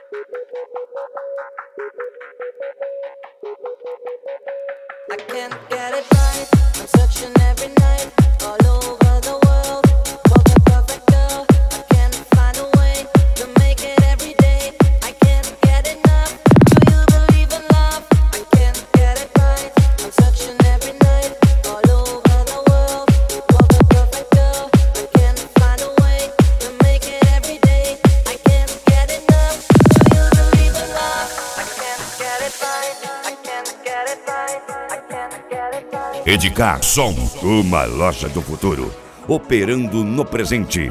I can't get it right. I'm searching every night, all over the world, for the perfect girl. I can't find a way to make it every day. I can't get enough. Do you believe in love? I can't get it right. I'm searching every night, all over the world, for the perfect girl. I can't find a way to make it every day. I can't get enough. Do you believe in love? I can't get it right. I can't get it right. Edgar Som, uma loja do futuro, operando no presente.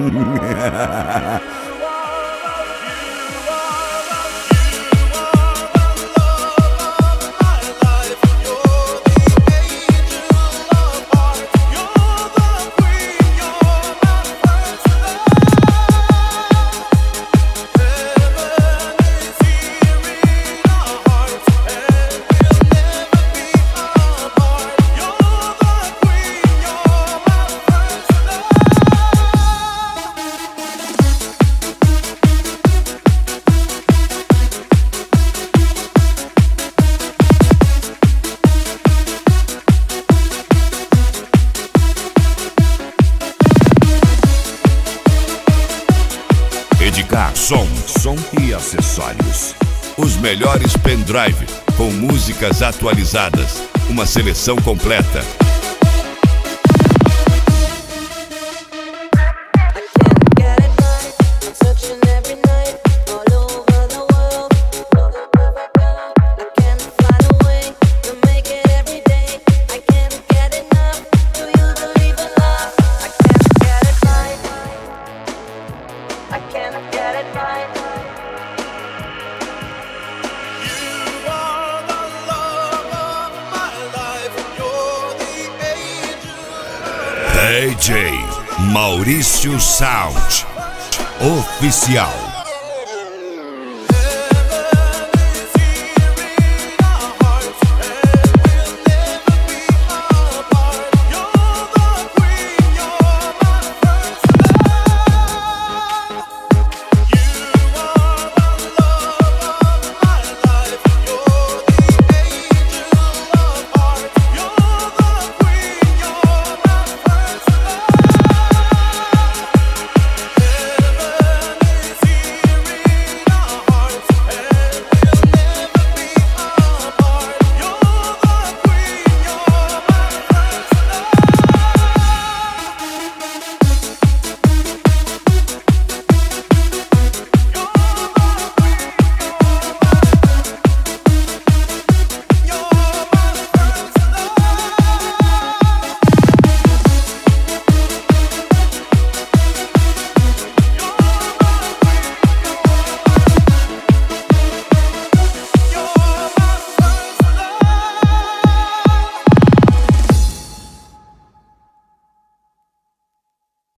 Edgar Som e acessórios. Os melhores pendrive com músicas atualizadas. Uma seleção completa. I can't get it right. You are the love of my life. You're the angel. DJ Maurício Sound Oficial.